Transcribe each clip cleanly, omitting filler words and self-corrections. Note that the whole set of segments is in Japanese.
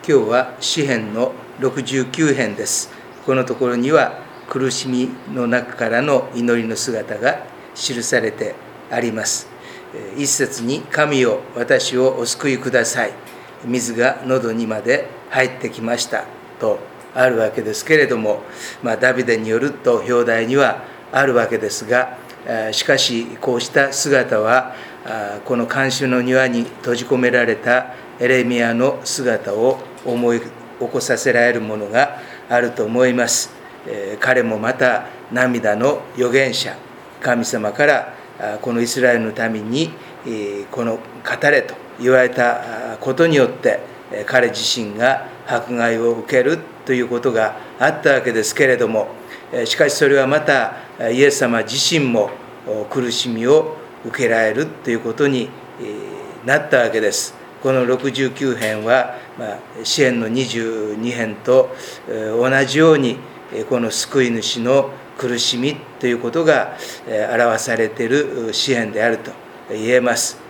今日は詩編の69編です。このところには苦しみの中からの祈りの姿が記されてあります。一節に神よ私をお救いください、水が喉にまで入ってきましたとあるわけですけれども、ダビデによると表題にはあるわけですが、しかしこうした姿はこの看守の庭に閉じ込められたエレミヤの姿を思い起こさせられるものがあると思います。彼もまた涙の預言者、神様からこのイスラエルのためにこの語れと言われたことによって彼自身が迫害を受けるということがあったわけですけれども、しかしそれはまたイエス様自身も苦しみを受けられるということになったわけです。この69編は詩編の22編と同じようにこの救い主の苦しみということが表されている詩編であると言えます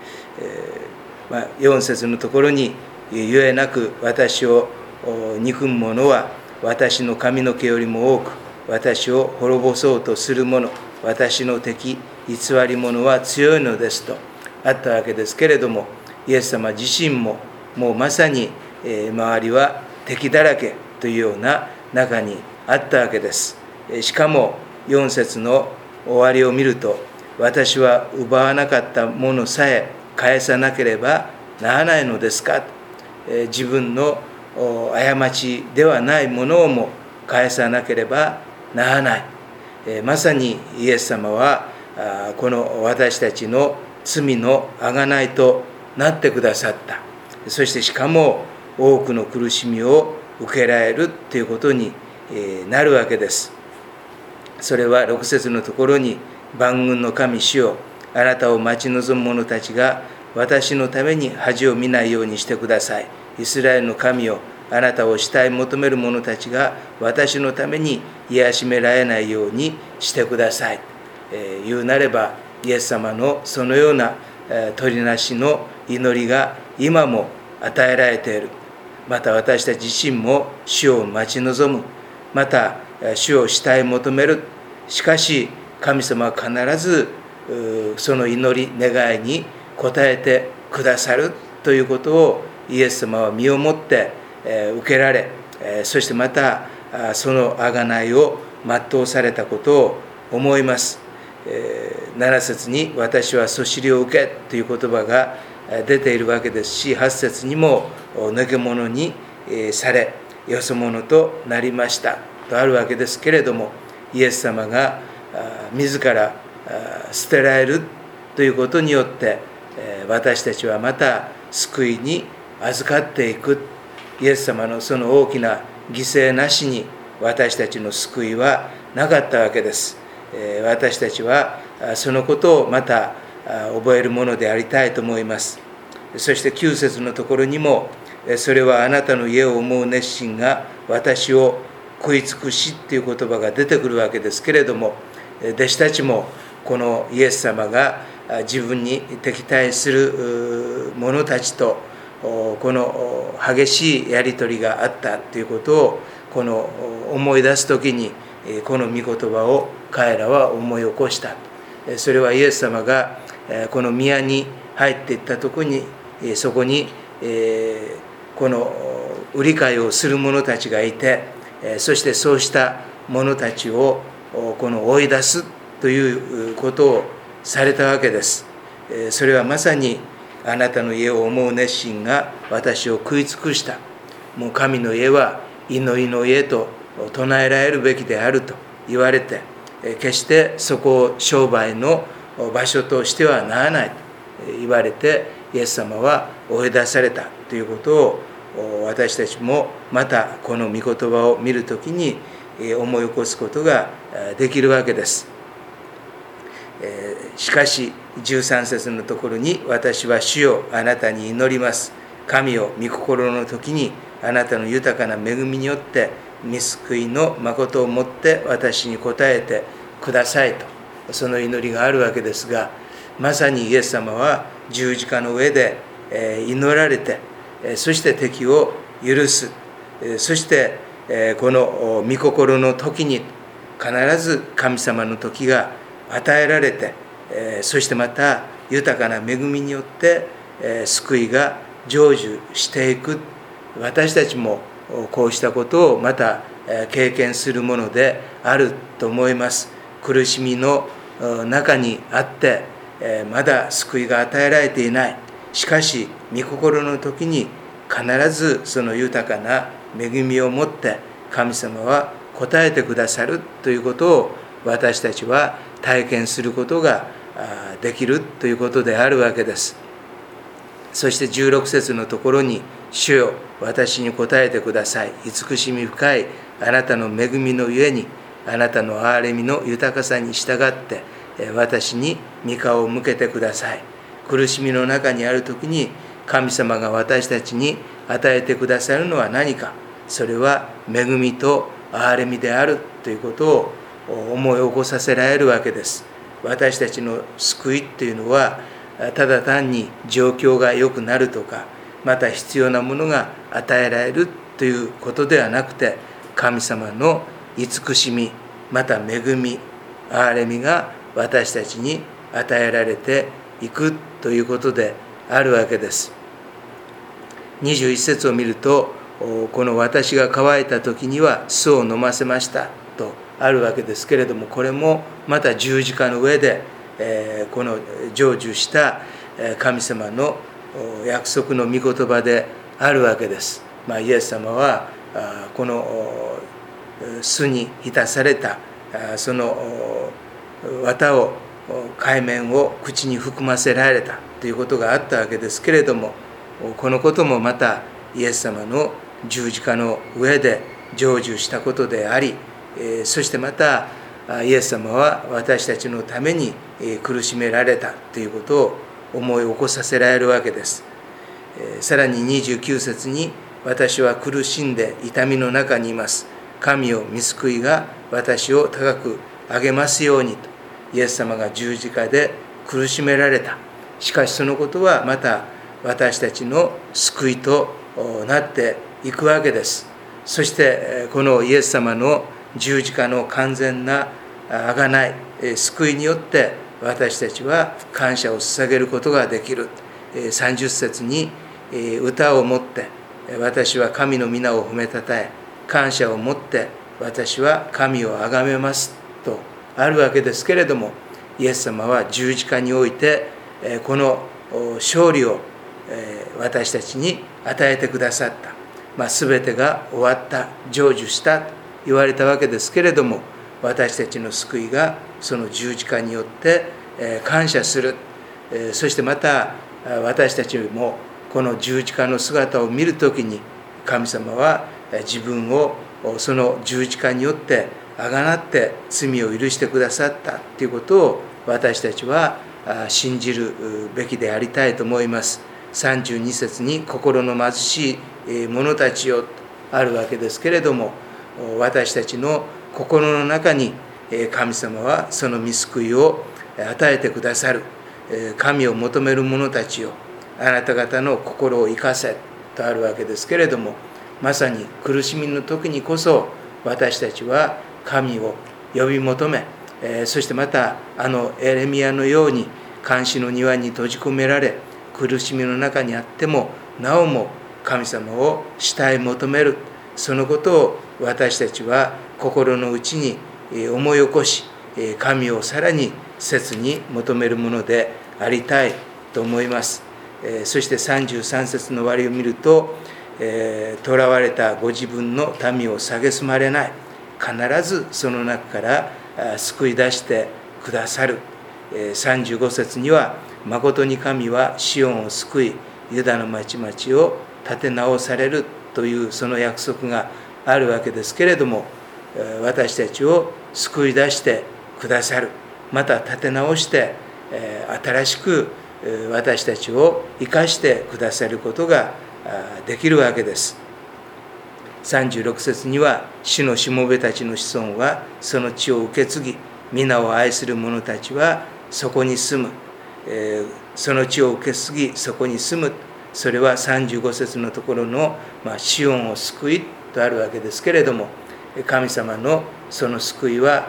。4節のところにゆえなく私を憎む者は私の髪の毛よりも多く私を滅ぼそうとする者、私の敵偽り者は強いのですとあったわけですけれども、イエス様自身ももうまさに周りは敵だらけというような中にあったわけです。しかも4節の終わりを見ると、私は奪わなかったものさえ返さなければならないのですか、自分の過ちではないものをも返さなければならない。まさにイエス様はこの私たちの罪の贖いとなってくださった。そしてしかも多くの苦しみを受けられるということになるわけです。それは6節のところに、万軍の神主よ、あなたを待ち望む者たちが私のために恥を見ないようにしてください。イスラエルの神よ、あなたを慕い求める者たちが私のために癒しめられないようにしてください。言うなればイエス様のそのような取りなしの祈りが今も与えられている。また私たち自身も主を待ち望む、また主を慕い求める。しかし神様は必ずその祈り願いに応えてくださるということをイエス様は身をもって受けられ、そしてまたその贖いを全うされたことを思います。7節に私はそしりを受けという言葉が出ているわけですし、8節にも抜け者にされよそ者となりましたとあるわけですけれども、イエス様が自ら捨てられるということによって私たちはまた救いに預かっていく。イエス様のその大きな犠牲なしに私たちの救いはなかったわけです。私たちはそのことをまた覚えるものでありたいと思います。そして9節のところにも、それはあなたの家を思う熱心が私を食い尽くしという言葉が出てくるわけですけれども、弟子たちもこのイエス様が自分に敵対する者たちとこの激しいやり取りがあったということをこの思い出すときにこの御言葉を彼らは思い起こした。それはイエス様がこの宮に入っていったところに、そこにこの売り買いをする者たちがいて、そしてそうした者たちをこの追い出すということをされたわけです。それはまさにあなたの家を思う熱心が私を食い尽くした。もう神の家は祈りの家と唱えられるべきであると言われて、決してそこを商売の場所としてはならないと言われて、イエス様は追い出されたということを私たちもまたこの御言葉を見るときに思い起こすことができるわけです。しかし13節のところに、私は主よあなたに祈ります。神よ御心の時にあなたの豊かな恵みによって御救いの誠をもって私に応えてくださいと、その祈りがあるわけですが、まさにイエス様は十字架の上で祈られて、そして敵を許す。そしてこの御心の時に必ず神様の時が与えられて、そしてまた豊かな恵みによって救いが成就していく。私たちもこうしたことをまた経験するものであると思います。苦しみの中にあってまだ救いが与えられていない。しかし御心の時に必ずその豊かな恵みをもって神様は応えてくださるということを私たちは体験することができるということであるわけです。そして16節のところに、主よ、私に答えてください。慈しみ深いあなたの恵みのゆえに、あなたの憐れみの豊かさに従って私に御顔を向けてください。苦しみの中にあるときに神様が私たちに与えてくださるのは何か。それは恵みと憐れみであるということを思い起こさせられるわけです。私たちの救いっていうのはただ単に状況が良くなるとか、また必要なものが与えられるということではなくて、神様の慈しみ、また恵み、憐れみが私たちに与えられていくということであるわけです。21節を見ると、この私が乾いた時には酢を飲ませましたとあるわけですけれども、これもまた十字架の上でこの成就した神様の約束の御言葉であるわけです。イエス様はこの酢に浸されたその綿を海面を口に含ませられたということがあったわけですけれども、このこともまたイエス様の十字架の上で成就したことであり、そしてまたイエス様は私たちのために苦しめられたということを思い起こさせられるわけです。さらに29節に、私は苦しんで痛みの中にいます。神を御救いが私を高く上げますようにと、イエス様が十字架で苦しめられた。しかしそのことはまた私たちの救いとなっていくわけです。そしてこのイエス様の十字架の完全な贖い、救いによって私たちは感謝を捧げることができる。30節に、歌をもって私は神の皆を褒めたたえ、感謝をもって私は神をあがめますとあるわけですけれども、イエス様は十字架においてこの勝利を私たちに与えてくださった。全てが終わった、成就したと言われたわけですけれども、私たちの救いがその十字架によって感謝する。そしてまた私たちもこの十字架の姿を見るときに、神様は自分をその十字架によってあがなって罪を許してくださったということを私たちは信じるべきでありたいと思います。32節に、心の貧しい者たちよとあるわけですけれども、私たちの心の中に神様はその御救いを与えてくださる。神を求める者たちよ、あなた方の心を生かせとあるわけですけれども、まさに苦しみの時にこそ私たちは神を呼び求め、そしてまたエレミヤのように監視の庭に閉じ込められ、苦しみの中にあってもなおも神様を慕い求める、そのことを私たちは心の内に思い起こし、神をさらに切に求めるものでありたいと思います。そして33節の終わりを見ると、囚われたご自分の民を蔑まれない、必ずその中から救い出してくださる。35節には、誠に神はシオンを救い、ユダの町々を立て直されるというその約束があるわけですけれども、私たちを救い出してくださる。また立て直して新しく私たちを生かしてくださることができるわけです。36節には、主のしもべたちの子孫はその地を受け継ぎ、皆を愛する者たちはそこに住む。その地を受け継ぎそこに住む。 それは35節のところの、シオンを救いとあるわけですけれども、神様のその救いは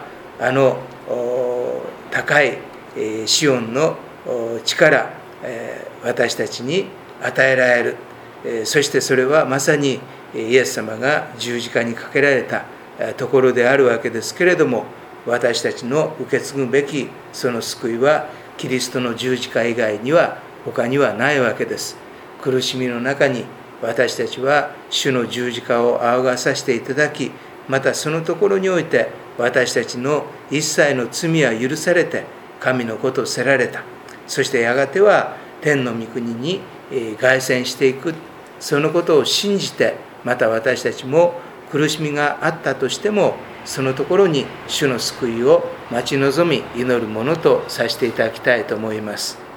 高いシオンの力、私たちに与えられる。そしてそれはまさにイエス様が十字架にかけられたところであるわけですけれども、私たちの受け継ぐべきその救いはキリストの十字架以外には他にはないわけです。苦しみの中に私たちは主の十字架を仰がさせていただき、またそのところにおいて私たちの一切の罪は許されて神の子とせられた。そしてやがては天の御国に凱旋していく。そのことを信じて、また私たちも苦しみがあったとしてもそのところに主の救いを待ち望み祈るものとさせていただきたいと思います。